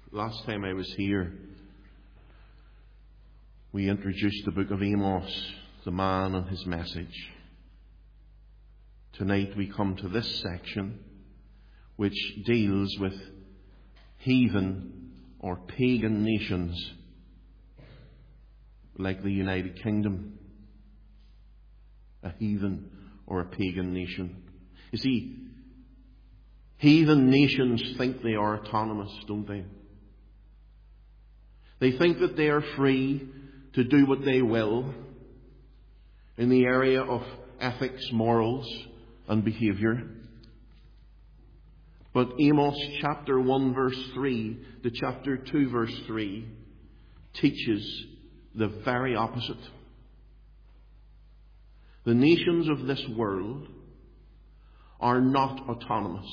Last time I was here, we introduced the book of Amos, the man and his message. Tonight we come to this section which deals with heathen or pagan nations like the United Kingdom. A heathen or a pagan nation. You see, heathen nations think they are autonomous, don't they? They think that they are free to do what they will in the area of ethics, morals, and behaviour. But Amos chapter 1 verse 3 to chapter 2 verse 3 teaches the very opposite. The nations of this world are not autonomous,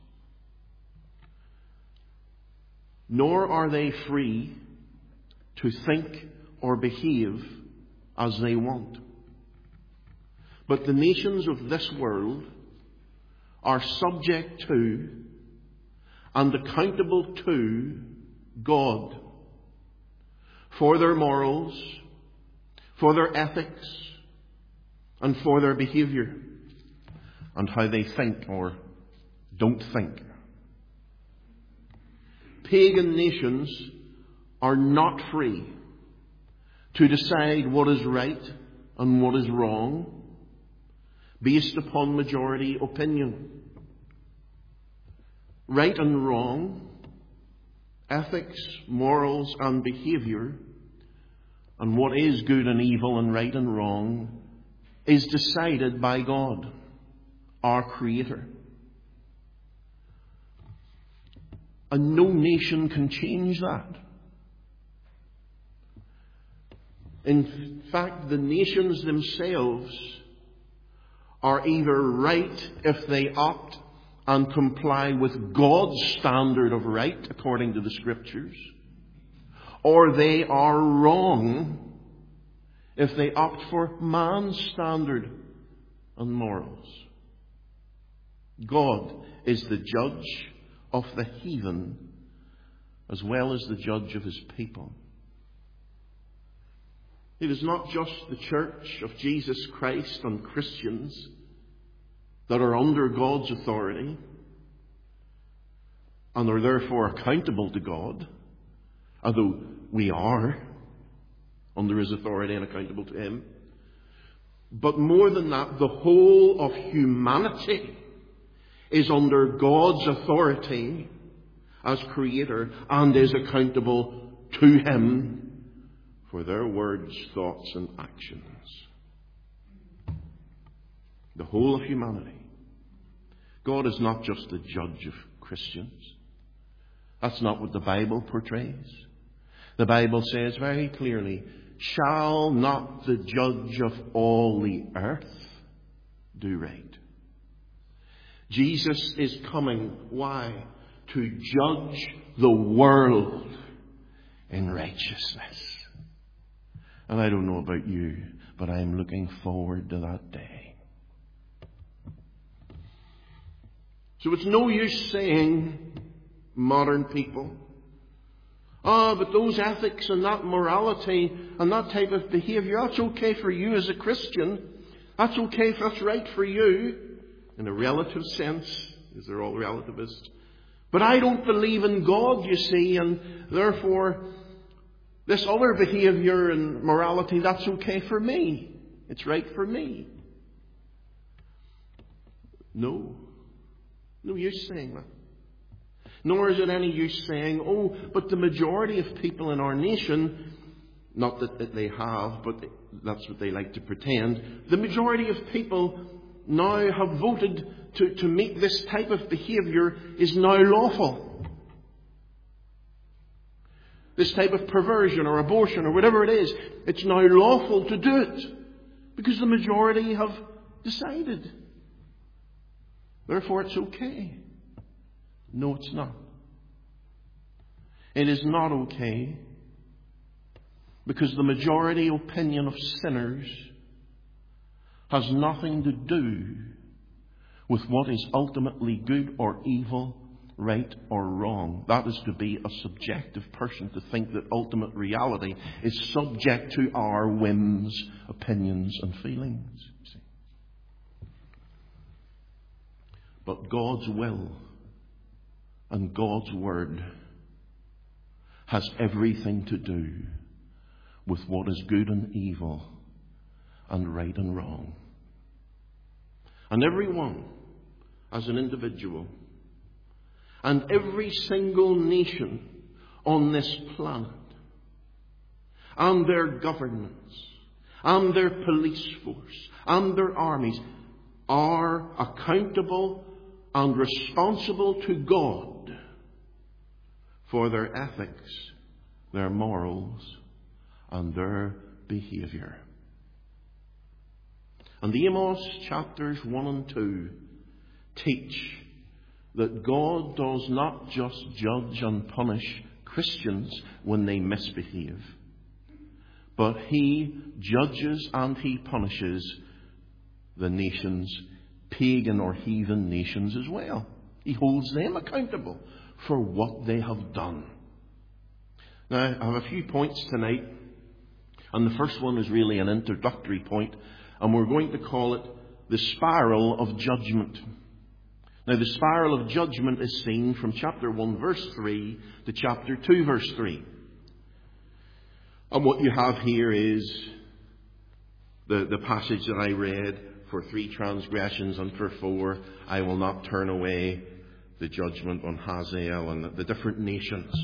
nor are they free to think or behave as they want. But the nations of this world are subject to and accountable to God for their morals, for their ethics, and for their behaviour, and how they think or don't think. Pagan nations are not free to decide what is right and what is wrong based upon majority opinion. Right and wrong, ethics, morals and behaviour, and what is good and evil and right and wrong is decided by God, our Creator. And no nation can change that. In fact, the nations themselves are either right if they opt and comply with God's standard of right according to the Scriptures, or they are wrong if they opt for man's standard and morals. God is the judge of the heathen as well as the judge of his people. It is not just the Church of Jesus Christ and Christians that are under God's authority and are therefore accountable to God, although we are under his authority and accountable to him. But more than that, the whole of humanity is under God's authority as Creator and is accountable to him for their words, thoughts and actions. The whole of humanity. God is not just the judge of Christians. That's not what the Bible portrays. The Bible says very clearly, shall not the judge of all the earth do right? Jesus is coming. Why? To judge the world in righteousness. And I don't know about you, but I'm looking forward to that day. So it's no use saying, modern people, but those ethics and that morality and that type of behaviour, that's okay for you as a Christian. That's okay, that's right for you, in a relative sense, because they're all relativists. But I don't believe in God, you see, and therefore this other behaviour and morality, that's okay for me. It's right for me. No. No use saying that. Nor is it any use saying, but the majority of people in our nation, not that they have, but that's what they like to pretend, the majority of people now have voted to make this type of behaviour is now lawful. This type of perversion or abortion or whatever it is, it's now lawful to do it because the majority have decided. Therefore it's okay. No, it's not. It is not okay because the majority opinion of sinners has nothing to do with what is ultimately good or evil right or wrong. That is to be a subjective person, to think that ultimate reality is subject to our whims, opinions and feelings. But God's will and God's word has everything to do with what is good and evil and right and wrong. And everyone, as an individual, and every single nation on this planet, and their governments, and their police force, and their armies, are accountable and responsible to God for their ethics, their morals, and their behaviour. And Amos chapters 1 and 2 teach that God does not just judge and punish Christians when they misbehave, but He judges and He punishes the nations, pagan or heathen nations as well. He holds them accountable for what they have done. Now, I have a few points tonight, and the first one is really an introductory point, and we're going to call it the spiral of judgment. Now, the spiral of judgment is seen from chapter 1, verse 3 to chapter 2, verse 3. And what you have here is the passage that I read: for 3 transgressions and for 4, I will not turn away the judgment on Hazael and the different nations.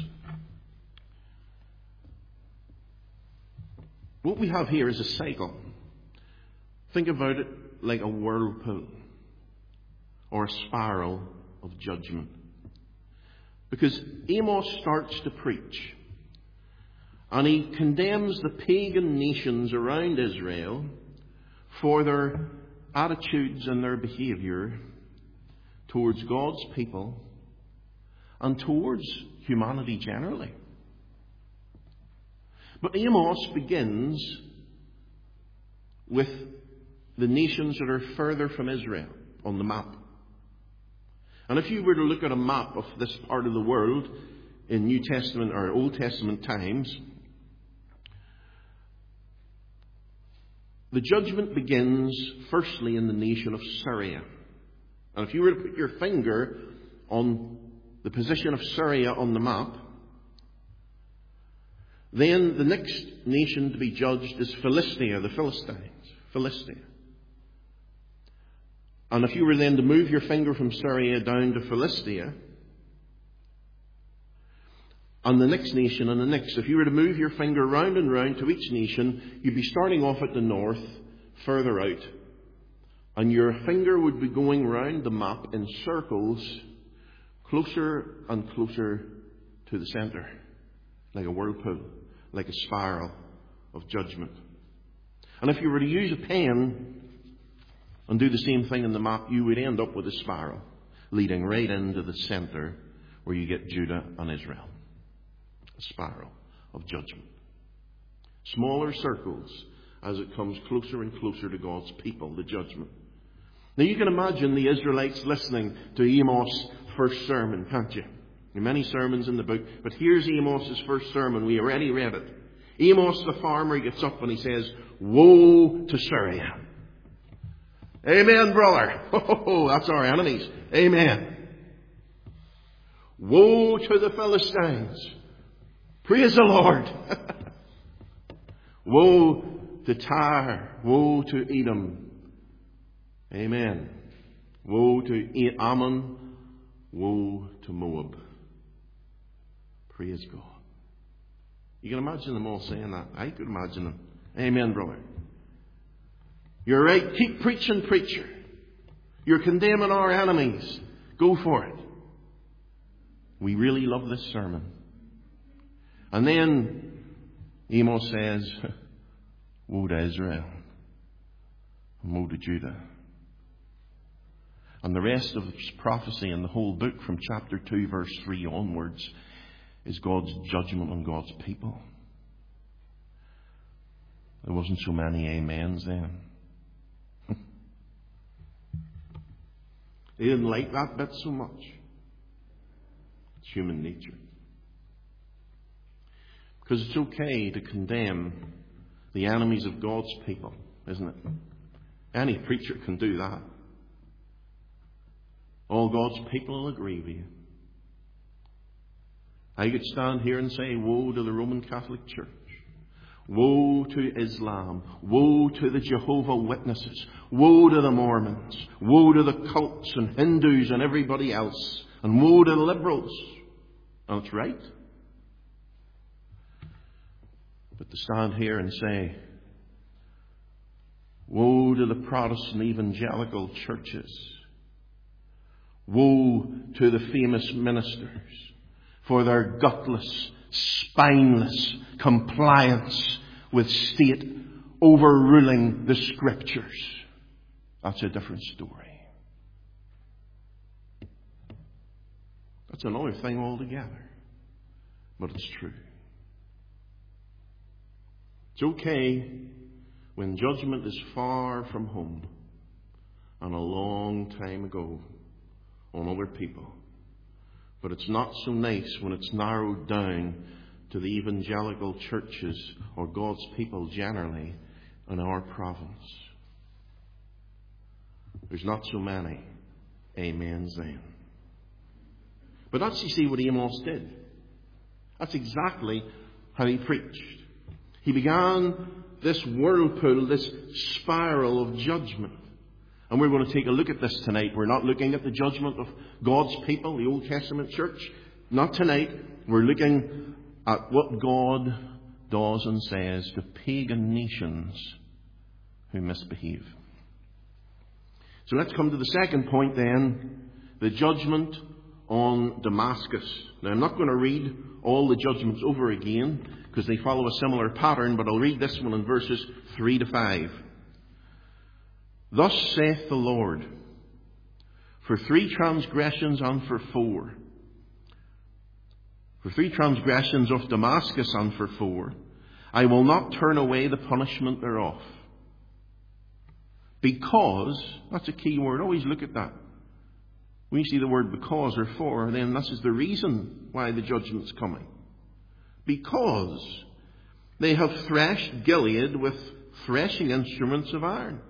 What we have here is a cycle. Think about it like a whirlpool or a spiral of judgment. Because Amos starts to preach, and he condemns the pagan nations around Israel for their attitudes and their behaviour towards God's people and towards humanity generally. But Amos begins with the nations that are further from Israel on the map. And if you were to look at a map of this part of the world in New Testament or Old Testament times, the judgment begins firstly in the nation of Syria. And if you were to put your finger on the position of Syria on the map, then the next nation to be judged is Philistia, the Philistines. Philistia. And if you were then to move your finger from Syria down to Philistia, and the next nation and the next, if you were to move your finger round and round to each nation, you'd be starting off at the north, further out. And your finger would be going round the map in circles, closer and closer to the centre, like a whirlpool, like a spiral of judgment. And if you were to use a pen and do the same thing in the map, you would end up with a spiral leading right into the centre where you get Judah and Israel. A spiral of judgment. Smaller circles as it comes closer and closer to God's people, the judgment. Now you can imagine the Israelites listening to Amos' first sermon, can't you? There are many sermons in the book, but here's Amos' first sermon. We already read it. Amos the farmer gets up and he says, "Woe to Syria." Amen, brother. Oh, that's our enemies. Amen. Woe to the Philistines. Praise the Lord. Woe to Tyre. Woe to Edom. Amen. Woe to Ammon. Woe to Moab. Praise God. You can imagine them all saying that. I could imagine them. Amen, brother. You're right. Keep preaching, preacher. You're condemning our enemies. Go for it. We really love this sermon. And then Amos says, woe to Israel. And woe to Judah. And the rest of this prophecy in the whole book from chapter 2 verse 3 onwards is God's judgment on God's people. There wasn't so many amens then. They didn't like that bit so much. It's human nature. Because it's okay to condemn the enemies of God's people, isn't it? Any preacher can do that. All God's people will agree with you. I could stand here and say, woe to the Roman Catholic Church. Woe to Islam. Woe to the Jehovah Witnesses. Woe to the Mormons. Woe to the cults and Hindus and everybody else. And woe to the liberals. And that's right. But to stand here and say, woe to the Protestant evangelical churches. Woe to the famous ministers for their gutless, spineless compliance with state overruling the Scriptures. That's a different story. That's another thing altogether. But it's true. It's okay when judgment is far from home and a long time ago on other people. But it's not so nice when it's narrowed down to the evangelical churches or God's people generally in our province. There's not so many amens then. But that's, you see, what Amos did. That's exactly how he preached. He began this whirlpool, this spiral of judgment. And we're going to take a look at this tonight. We're not looking at the judgment of God's people, the Old Testament church. Not tonight. We're looking at what God does and says to pagan nations who misbehave. So let's come to the second point then, the judgment on Damascus. Now, I'm not going to read all the judgments over again because they follow a similar pattern, but I'll read this one in verses 3 to 5. Thus saith the Lord, for 3 transgressions and for 4. For 3 transgressions of Damascus and for 4, I will not turn away the punishment thereof. Because, that's a key word, always look at that. When you see the word because or for, then this is the reason why the judgment's coming. Because they have threshed Gilead with threshing instruments of iron.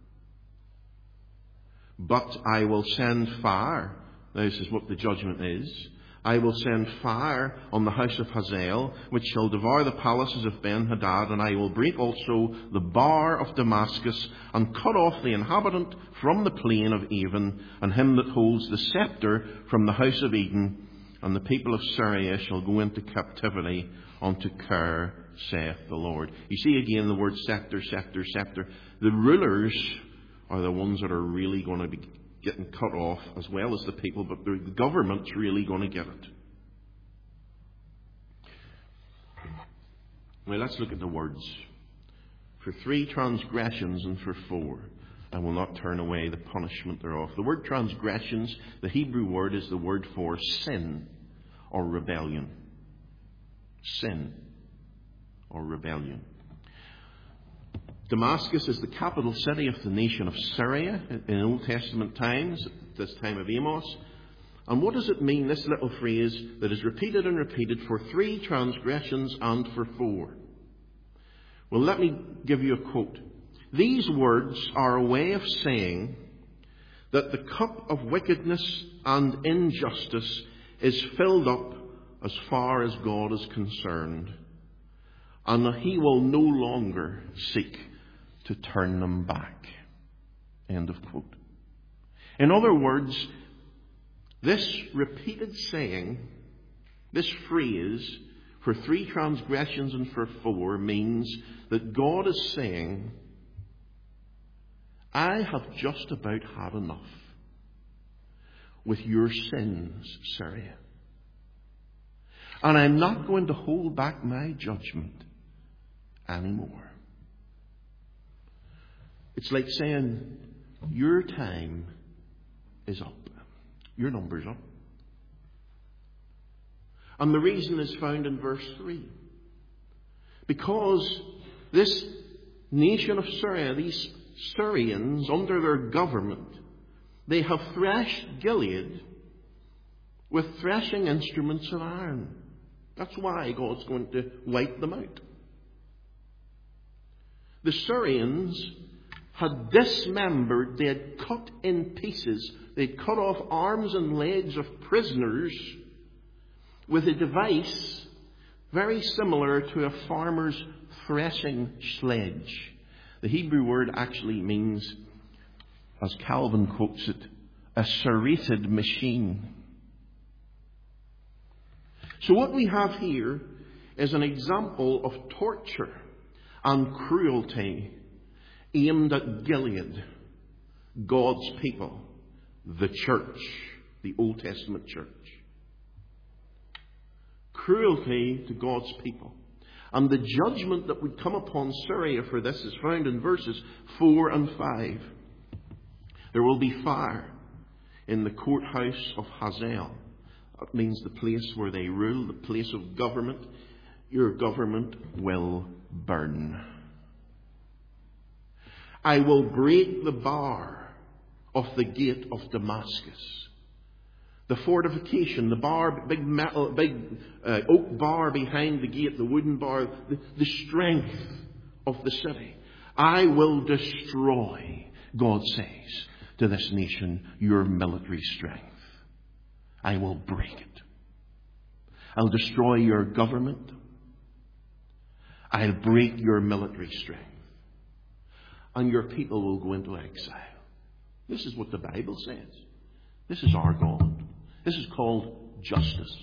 But I will send fire. Now, this is what the judgment is. I will send fire on the house of Hazael, which shall devour the palaces of Ben-Hadad, and I will break also the bar of Damascus, and cut off the inhabitant from the plain of Avon, and him that holds the scepter from the house of Eden, and the people of Syria shall go into captivity unto Kir, saith the Lord. You see again the word scepter, scepter, scepter. The rulers are the ones that are really going to be getting cut off, as well as the people, but the government's really going to get it. Well, let's look at the words. For 3 transgressions and for 4, I will not turn away the punishment thereof. The word transgressions, the Hebrew word, is the word for sin or rebellion. Sin or rebellion. Damascus is the capital city of the nation of Syria in Old Testament times, at this time of Amos. And what does it mean, this little phrase that is repeated and repeated, for 3 transgressions and for 4? Well, let me give you a quote. These words are a way of saying that the cup of wickedness and injustice is filled up as far as God is concerned, and that He will no longer seek to turn them back. End of quote. In other words, this repeated saying, this phrase, for 3 transgressions and for 4, means that God is saying, I have just about had enough with your sins, Syria. And I'm not going to hold back my judgment anymore. It's like saying, your time is up. Your number's up. And the reason is found in verse 3. Because this nation of Syria, these Syrians under their government, they have threshed Gilead with threshing instruments of iron. That's why God's going to wipe them out. The Syrians had dismembered, they had cut in pieces, they'd cut off arms and legs of prisoners with a device very similar to a farmer's threshing sledge. The Hebrew word actually means, as Calvin quotes it, a serrated machine. So what we have here is an example of torture and cruelty aimed at Gilead, God's people, the church, the Old Testament church. Cruelty to God's people. And the judgment that would come upon Syria for this is found in verses 4 and 5. There will be fire in the courthouse of Hazael. That means the place where they rule, the place of government. Your government will burn. I will break the bar of the gate of Damascus. The fortification, the bar, big oak bar behind the gate, the wooden bar, the strength of the city. I will destroy, God says to this nation, your military strength. I will break it. I'll destroy your government. I'll break your military strength. And your people will go into exile. This is what the Bible says. This is our God. This is called justice.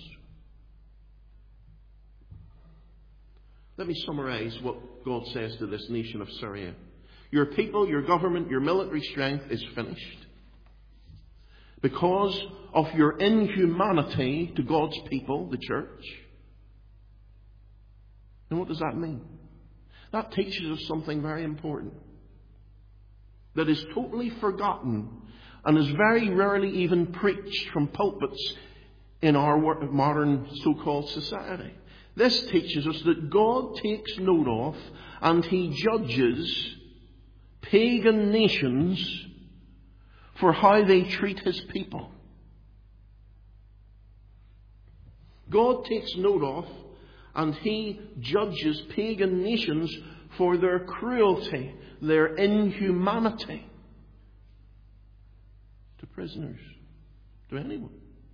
Let me summarize what God says to this nation of Syria. Your people, your government, your military strength is finished. Because of your inhumanity to God's people, the church. And what does that mean? That teaches us something very important. That is totally forgotten and is very rarely even preached from pulpits in our modern so-called society. This teaches us that God takes note of and He judges pagan nations for how they treat His people. God takes note of and He judges pagan nations for their cruelty, their inhumanity to prisoners, to anyone.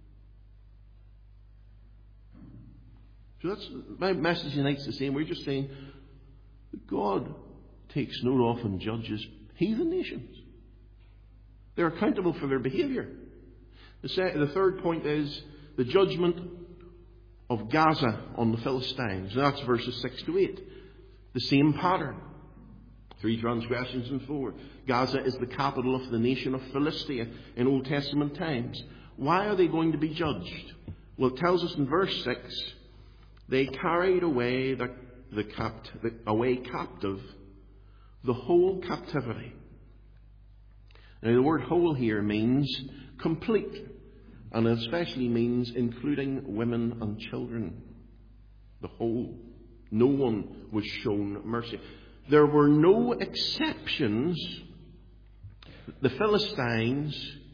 So that's my message tonight's the same. We're just saying that God takes note of and judges heathen nations. They're accountable for their behaviour. The third point is the judgment of Gaza on the Philistines. And that's verses 6 to 8. The same pattern. 3 transgressions and 4. Gaza is the capital of the nation of Philistia in Old Testament times. Why are they going to be judged? Well, it tells us in verse 6, they carried away away captive the whole captivity. Now the word whole here means complete, and it especially means including women and children. The whole. No one was shown mercy. There were no exceptions. The Philistines,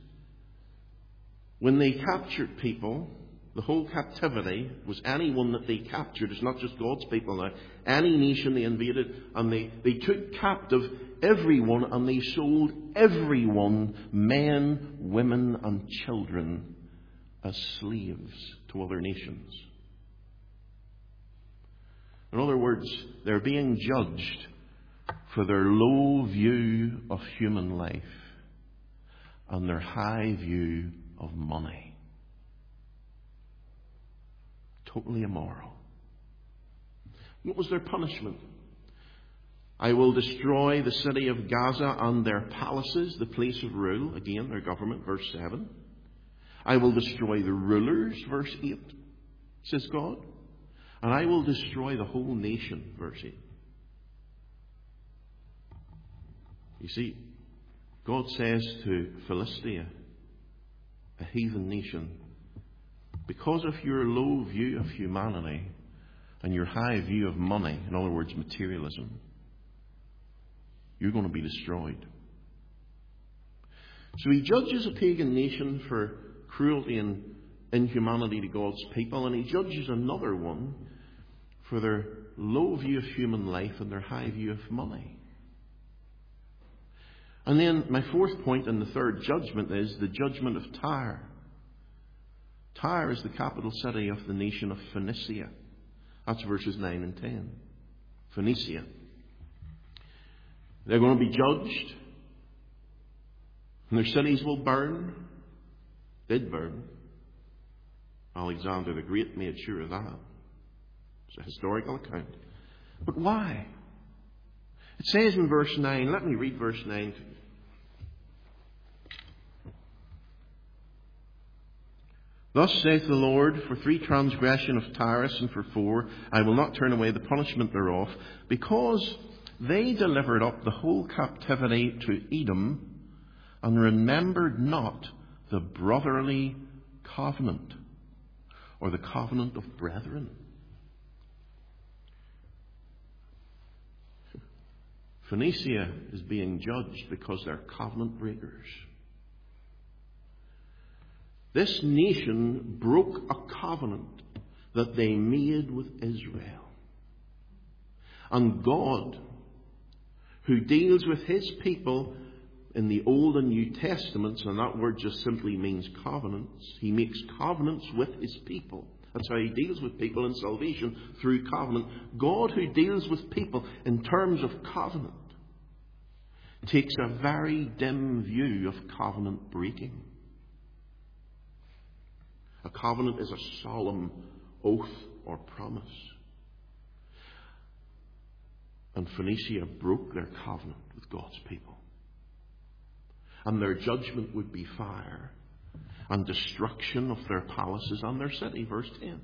when they captured people, the whole captivity was anyone that they captured. It's not just God's people now. Any nation they invaded, and they took captive everyone, and they sold everyone, men, women, and children, as slaves to other nations. In other words, they're being judged for their low view of human life and their high view of money. Totally immoral. What was their punishment? I will destroy the city of Gaza and their palaces, the place of rule. Again, their government, verse 7. I will destroy the rulers, verse 8, says God. And I will destroy the whole nation, verse 8. You see, God says to Philistia, a heathen nation, because of your low view of humanity and your high view of money, in other words, materialism, you're going to be destroyed. So He judges a pagan nation for cruelty and inhumanity to God's people, and he judges another one for their low view of human life and their high view of money. And then my fourth point in the third judgment is the judgment of Tyre. Tyre is the capital city of the nation of Phoenicia. That's verses 9 and 10. Phoenicia. They're going to be judged, and their cities will burn. Did burn. Alexander the Great made sure of that. It's a historical account. But why? It says in verse 9, let me read verse 9 to you. Thus saith the Lord, for 3 transgression of Tyrus, and for 4, I will not turn away the punishment thereof, because they delivered up the whole captivity to Edom, and remembered not the brotherly covenant, or the covenant of brethren. Phoenicia is being judged because they're covenant breakers. This nation broke a covenant that they made with Israel. And God, who deals with his people in the Old and New Testaments, and that word just simply means covenants, he makes covenants with his people. That's how he deals with people in salvation, through covenant. God, who deals with people in terms of covenant, takes a very dim view of covenant breaking. A covenant is a solemn oath or promise. And Phoenicia broke their covenant with God's people. And their judgment would be fire and destruction of their palaces and their city. Verse 10.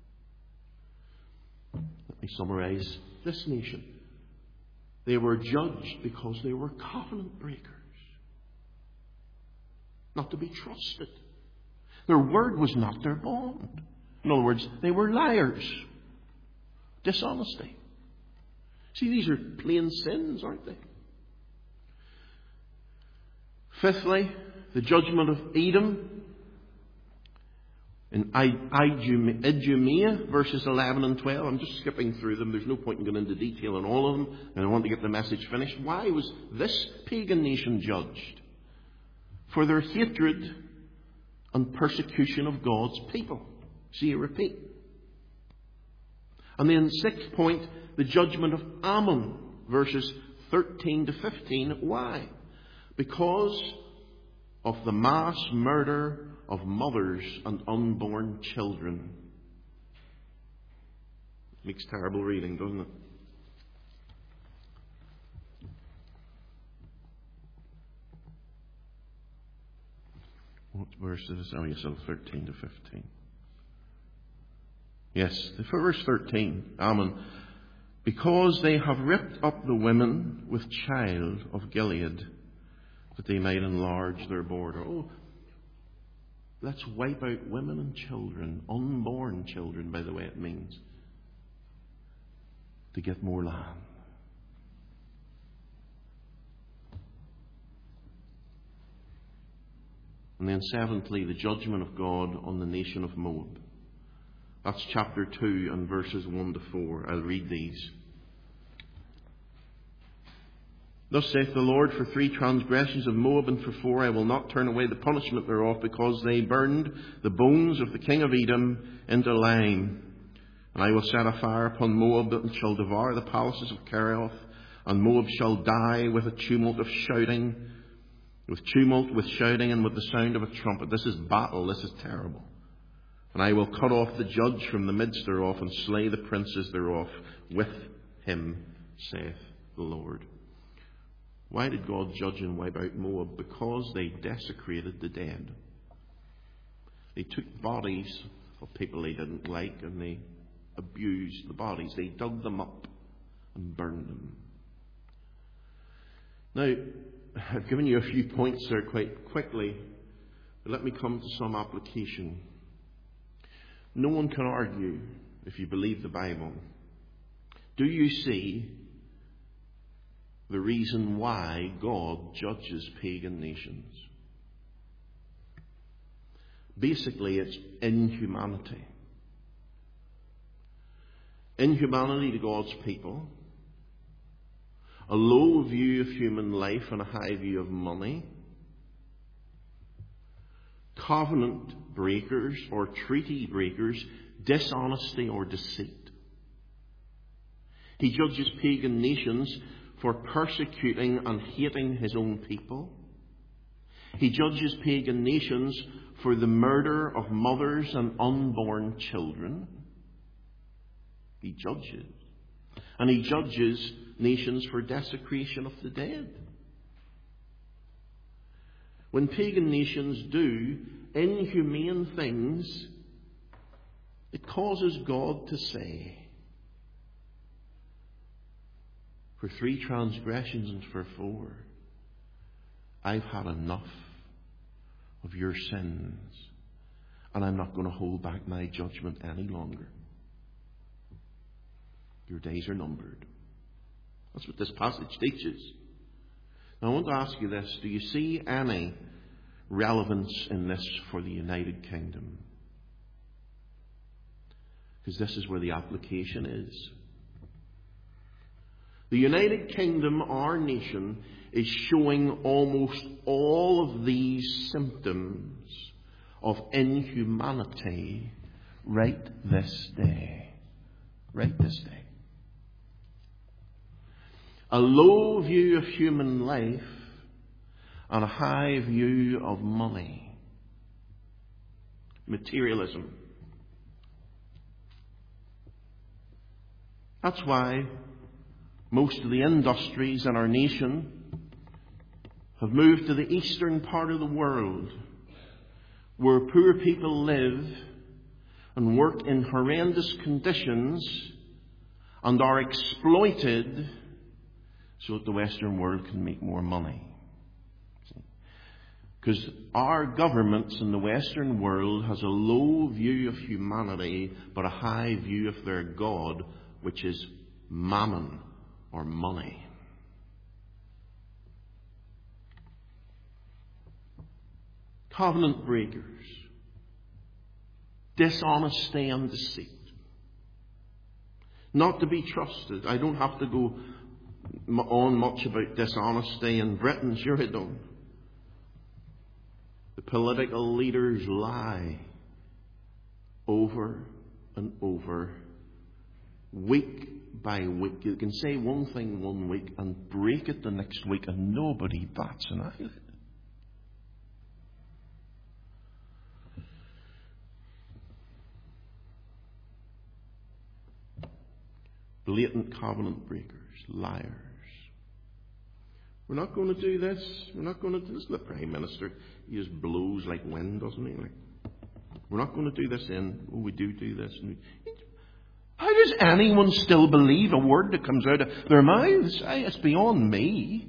Let me summarize this nation. They were judged because they were covenant breakers. Not to be trusted. Their word was not their bond. In other words, they were liars. Dishonesty. See, these are plain sins, aren't they? Fifthly, the judgment of Edom. In Idumea, verses 11 and 12. I'm just skipping through them. There's no point in going into detail on all of them. And I want to get the message finished. Why was this pagan nation judged? For their hatred and persecution of God's people. See, I repeat. And then sixth point, the judgment of Ammon, verses 13 to 15. Why? Because of the mass murder of mothers and unborn children. Makes terrible reading, doesn't it? What verse is this? Oh, yes, 13 to 15. Yes, verse 13, Ammon. Because they have ripped up the women with child of Gilead, that they might enlarge their border. Oh, let's wipe out women and children, unborn children, by the way it means, to get more land. And then seventhly, the judgment of God on the nation of Moab. That's chapter 2 and verses 1 to 4. I'll read these. Thus saith the Lord, for 3 transgressions of Moab, and for 4 I will not turn away the punishment thereof, because they burned the bones of the king of Edom into lime. And I will set a fire upon Moab, and shall devour the palaces of Kerioth, and Moab shall die with a tumult of shouting, with tumult, with shouting, and with the sound of a trumpet. This is battle, this is terrible. And I will cut off the judge from the midst thereof, and slay the princes thereof with him, saith the Lord. Why did God judge and wipe out Moab? Because they desecrated the dead. They took bodies of people they didn't like, and they abused the bodies. They dug them up and burned them. Now, I've given you a few points there quite quickly, but let me come to some application. No one can argue if you believe the Bible. Do you see the reason why God judges pagan nations? Basically, it's inhumanity. Inhumanity to God's people, a low view of human life and a high view of money, covenant breakers or treaty breakers, dishonesty or deceit. He judges pagan nations for persecuting and hating his own people. He judges pagan nations for the murder of mothers and unborn children. He judges. And he judges nations for desecration of the dead. When pagan nations do inhumane things, it causes God to say, for 3 transgressions and for 4, I've had enough of your sins, and I'm not going to hold back my judgment any longer. Your days are numbered. That's what this passage teaches. Now, I want to ask you this. Do you see any relevance in this for the United Kingdom? Because this is where the application is. The United Kingdom, our nation, is showing almost all of these symptoms of inhumanity right this day. Right this day. A low view of human life and a high view of money. Materialism. That's why most of the industries in our nation have moved to the eastern part of the world, where poor people live and work in horrendous conditions and are exploited so that the Western world can make more money. Because our governments in the Western world has a low view of humanity, but a high view of their God, which is mammon, or money. Covenant breakers, dishonesty and deceit, not to be trusted. I don't have to go on much about dishonesty in Britain, sure I don't. The political leaders lie over and over, week by week. You can say one thing one week and break it the next week, and nobody bats an eyelid. Blatant covenant breakers, liars. We're not going to do this. We're not going to do this. The Prime Minister, he just blows like wind, doesn't he? We're not going to do this then. Oh, we do this. How does anyone still believe a word that comes out of their mouths? It's beyond me.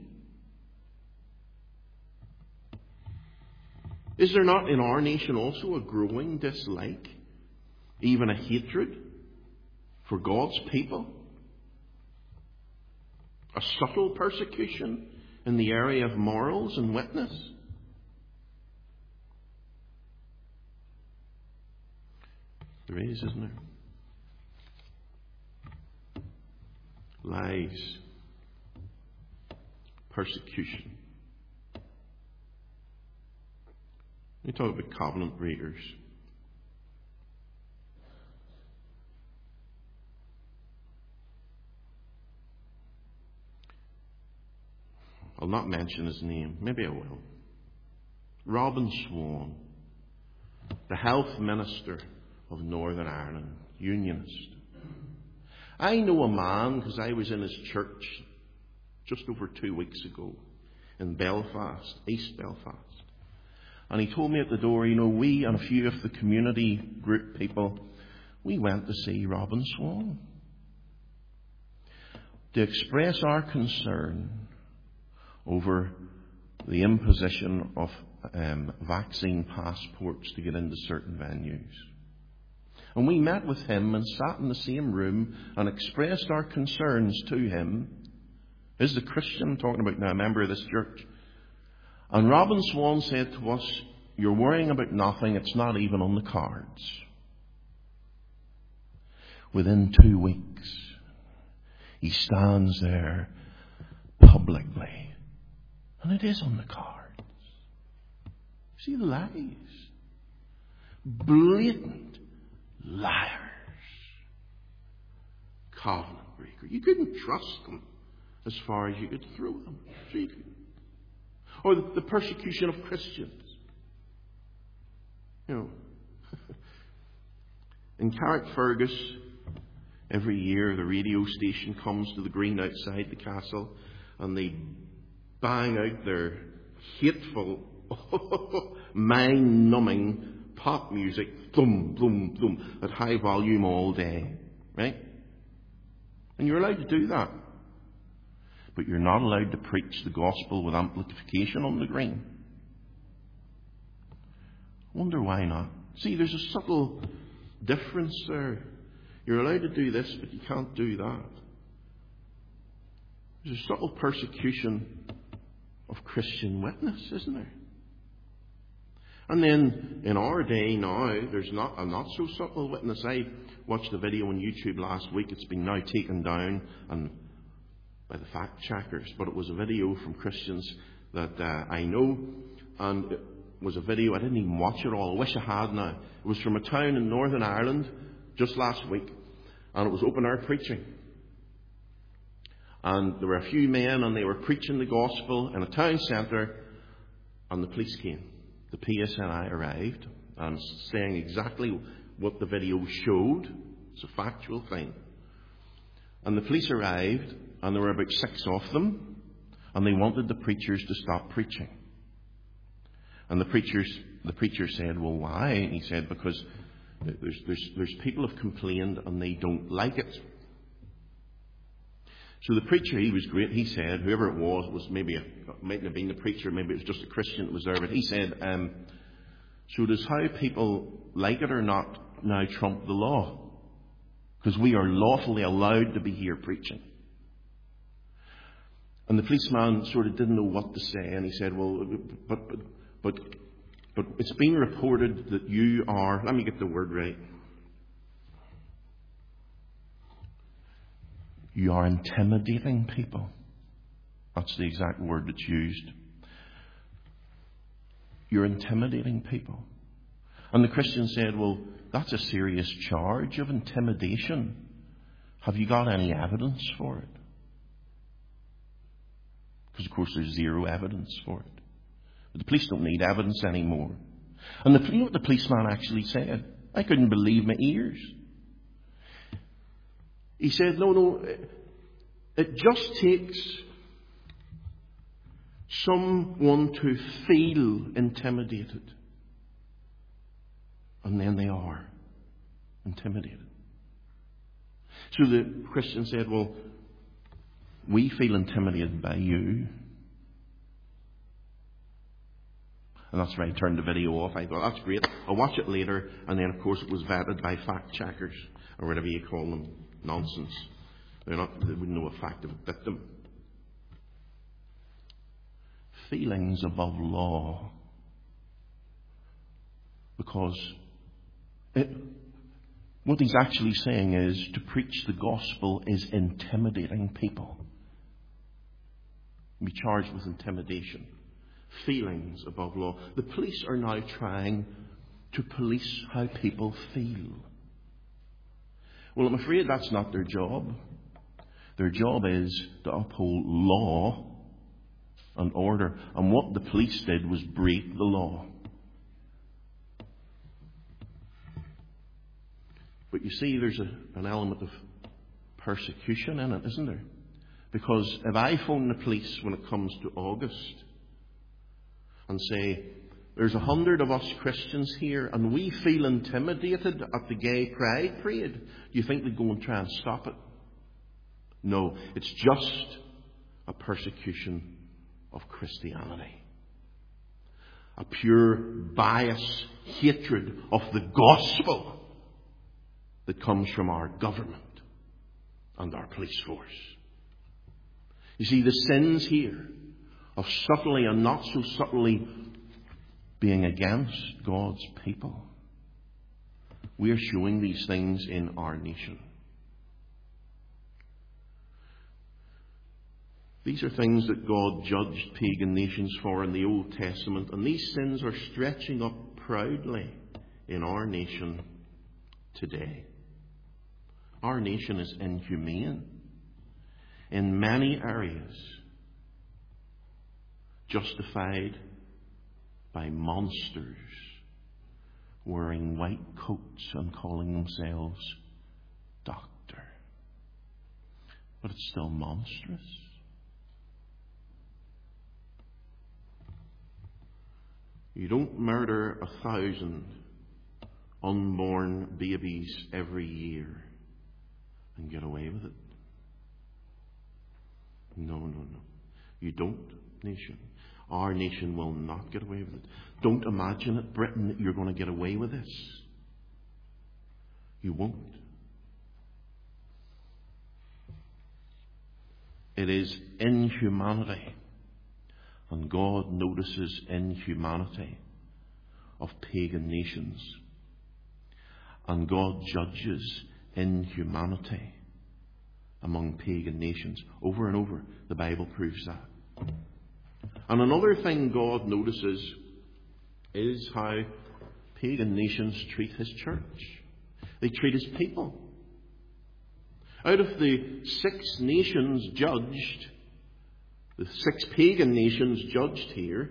Is there not in our nation also a growing dislike, even a hatred for God's people? A subtle persecution in the area of morals and witness? There is, isn't there? Lies, persecution. We talk about covenant breakers. I'll not mention his name. Maybe I will. Robin Swan, the Health Minister of Northern Ireland, Unionist. I know a man, because I was in his church just over 2 weeks ago in Belfast, East Belfast. And he told me at the door, we and a few of the community group people, we went to see Robin Swan to express our concern over the imposition of vaccine passports to get into certain venues. And we met with him and sat in the same room and expressed our concerns to him. This is the Christian I'm talking about now, a member of this church. And Robin Swan said to us, you're worrying about nothing. It's not even on the cards. Within 2 weeks, he stands there publicly. And it is on the cards. See the lies. Blatant liars. Covenant breaker. You couldn't trust them as far as you could throw them. So you could. Or the persecution of Christians. You know, in Carrickfergus, every year the radio station comes to the green outside the castle and they bang out their hateful, mind-numbing pop music, thum, thum, thum, at high volume all day. Right? And you're allowed to do that. But you're not allowed to preach the gospel with amplification on the green. Wonder why not? See, there's a subtle difference there. You're allowed to do this, but you can't do that. There's a subtle persecution of Christian witness, isn't there? And then in our day now, there's not a not so subtle witness. I watched a video on YouTube last week. It's been now taken down and by the fact checkers, but it was a video from Christians that I know, and it was a video. I didn't even watch it all. I wish I had now. It was from a town in Northern Ireland just last week, and it was open air preaching. And there were a few men, and they were preaching the gospel in a town centre, and the police came. The PSNI arrived, and saying exactly what the video showed. It's a factual thing. And the police arrived, and there were about 6 of them, and they wanted the preachers to stop preaching. And the preacher said, "Well, why?" And he said, "Because there's people have complained and they don't like it." So the preacher, he was great. He said, whoever it was mightn't have been the preacher, maybe it was just a Christian that was there, but he said, "So does how people like it or not now trump the law? Because we are lawfully allowed to be here preaching." And the policeman sort of didn't know what to say, and he said, "Well, but it's been reported that you are," let me get the word right, "you are intimidating people." That's the exact word that's used. You're intimidating people. And the Christian said, "Well, that's a serious charge of intimidation. Have you got any evidence for it?" Because, of course, there's zero evidence for it. But the police don't need evidence anymore. And you know what the policeman actually said? I couldn't believe my ears. He said, no, it just takes someone to feel intimidated. And then they are intimidated. So the Christian said, "Well, we feel intimidated by you." And that's when I turned the video off. I thought, that's great. I'll watch it later. And then, of course, it was vetted by fact checkers, or whatever you call them. Nonsense. They wouldn't know a fact of a victim. Feelings above law. Because what he's actually saying is to preach the gospel is intimidating people. Be charged with intimidation. Feelings above law. The police are now trying to police how people feel. Well, I'm afraid that's not their job. Their job is to uphold law and order. And what the police did was break the law. But you see, there's an element of persecution in it, isn't there? Because if I phone the police when it comes to August and say, "There's 100 of us Christians here and we feel intimidated at the gay pride parade," do you think they'd go and try and stop it? No, it's just a persecution of Christianity. A pure bias, hatred of the gospel that comes from our government and our police force. You see, the sins here of subtly and not so subtly being against God's people. We are showing these things in our nation. These are things that God judged pagan nations for in the Old Testament, and these sins are stretching up proudly in our nation today. Our nation is inhumane in many areas, justified by monsters wearing white coats and calling themselves doctor. But it's still monstrous. You don't murder 1,000 unborn babies every year and get away with it. No. You don't, nation. Our nation will not get away with it. Don't imagine it, Britain, that you're going to get away with this. You won't. It is inhumanity. And God notices inhumanity of pagan nations. And God judges inhumanity among pagan nations. Over and over, the Bible proves that. And another thing God notices is how pagan nations treat His church. They treat His people. Out of the 6 nations judged, the 6 pagan nations judged here,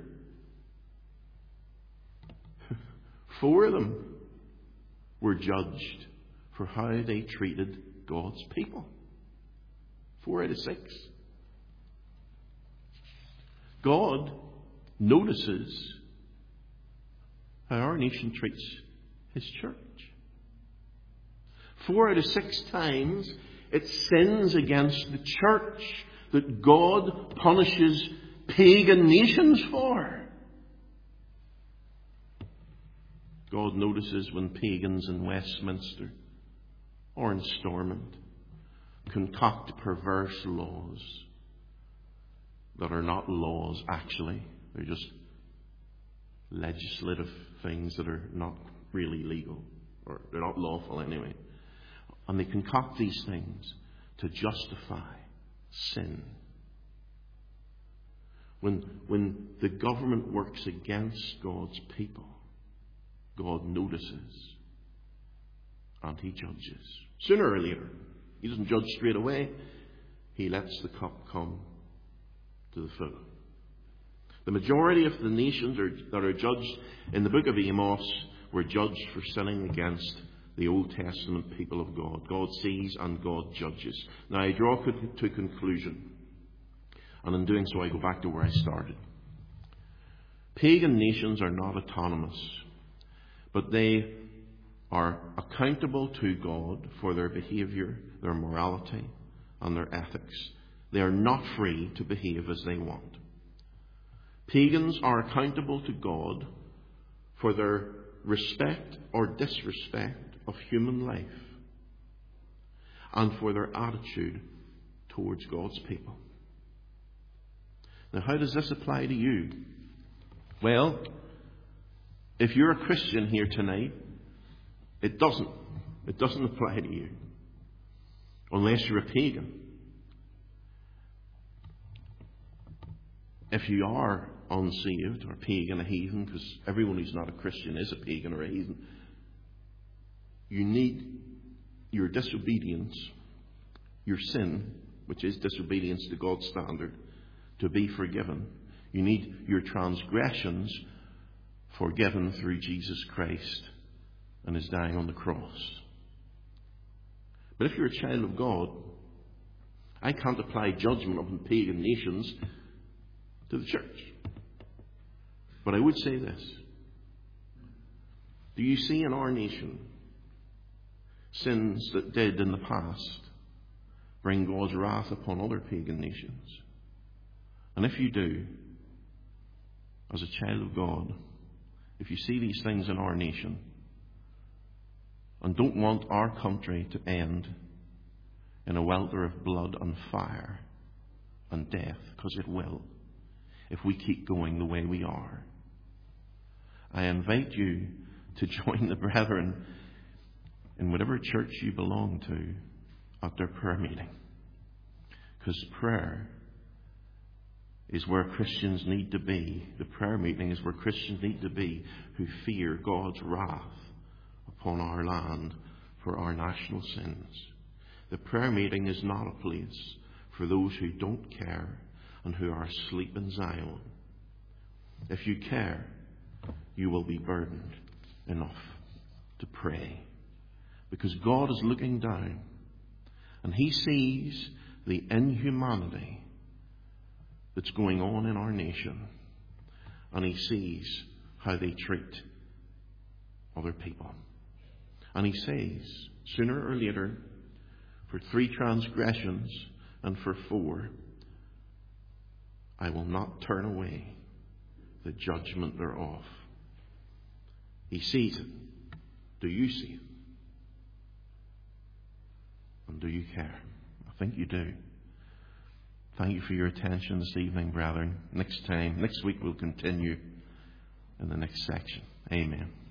4 of them were judged for how they treated God's people. 4 out of 6. God notices how our nation treats His church. 4 out of 6 times it sins against the church that God punishes pagan nations for. God notices when pagans in Westminster or in Stormont concoct perverse laws that are not laws actually. They're just legislative things that are not really legal, or they're not lawful anyway. And they concoct these things to justify sin. When the government works against God's people, God notices and He judges. Sooner or later. He doesn't judge straight away. He lets the cup come to the full. The majority of the nations that are judged in the book of Amos were judged for sinning against the Old Testament people of God. God sees and God judges. Now I draw to conclusion. And in doing so I go back to where I started. Pagan nations are not autonomous, but they are accountable to God for their behaviour, their morality and their ethics. They are not free to behave as they want. Pagans are accountable to God for their respect or disrespect of human life and for their attitude towards God's people. Now, how does this apply to you? Well, if you're a Christian here tonight, it doesn't. It doesn't apply to you. Unless you're a pagan. If you are unsaved or pagan, a heathen, because everyone who's not a Christian is a pagan or a heathen, you need your disobedience, your sin, which is disobedience to God's standard, to be forgiven. You need your transgressions forgiven through Jesus Christ and His dying on the cross. But if you're a child of God, I can't apply judgment on pagan nations to the church. But I would say this. Do you see in our nation sins that did in the past bring God's wrath upon other pagan nations? And if you do, as a child of God, if you see these things in our nation and don't want our country to end in a welter of blood and fire and death, because it will, if we keep going the way we are, I invite you to join the brethren in whatever church you belong to at their prayer meeting. Because prayer is where Christians need to be. The prayer meeting is where Christians need to be who fear God's wrath upon our land for our national sins. The prayer meeting is not a place for those who don't care and who are asleep in Zion. If you care, you will be burdened enough to pray. Because God is looking down and He sees the inhumanity that's going on in our nation, and He sees how they treat other people. And He says, sooner or later, for 3 transgressions and for 4, I will not turn away the judgment thereof. He sees it. Do you see it? And do you care? I think you do. Thank you for your attention this evening, brethren. Next week we'll continue in the next section. Amen.